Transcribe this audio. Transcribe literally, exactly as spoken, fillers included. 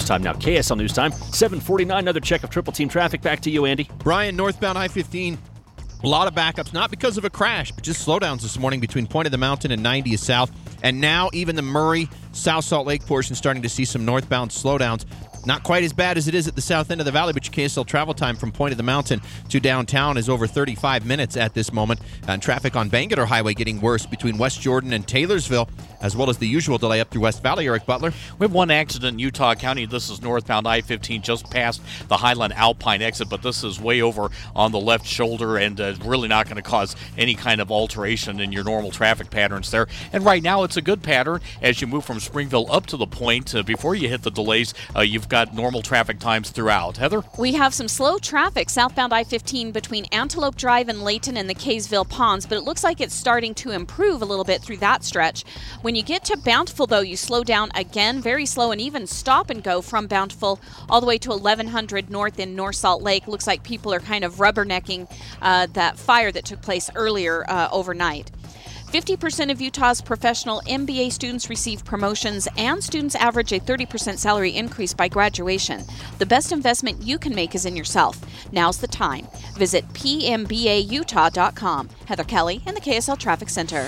Time now. K S L News Time, seven forty-nine. Another check of Triple Team traffic. Back to you, Andy. Brian, northbound I fifteen. A lot of backups, not because of a crash, but just slowdowns this morning between Point of the Mountain and ninetieth South. And now even the Murray, South Salt Lake portion starting to see some northbound slowdowns. Not quite as bad as it is at the south end of the valley, but your K S L travel time from Point of the Mountain to downtown is over thirty-five minutes at this moment. And traffic on Bangalore Highway getting worse between West Jordan and Taylorsville, as well as the usual delay up through West Valley. Eric Butler. We have one accident in Utah County. This is northbound I fifteen just past the Highland Alpine exit, but this is way over on the left shoulder and uh, really not going to cause any kind of alteration in your normal traffic patterns there. And right now it's a good pattern as you move from Springville up to the point. Uh, before you hit the delays, uh, you've got normal traffic times throughout. Heather? We have some slow traffic southbound I fifteen between Antelope Drive and Layton and the Kaysville Ponds, but it looks like it's starting to improve a little bit through that stretch. When you get to Bountiful, though, you slow down again, very slow, and even stop and go from Bountiful all the way to eleven hundred north in North Salt Lake. Looks like people are kind of rubbernecking uh, that fire that took place earlier uh, overnight. fifty percent of Utah's professional M B A students receive promotions, and students average a thirty percent salary increase by graduation. The best investment you can make is in yourself. Now's the time. Visit P M B A Utah dot com. Heather Kelly in the K S L Traffic Center.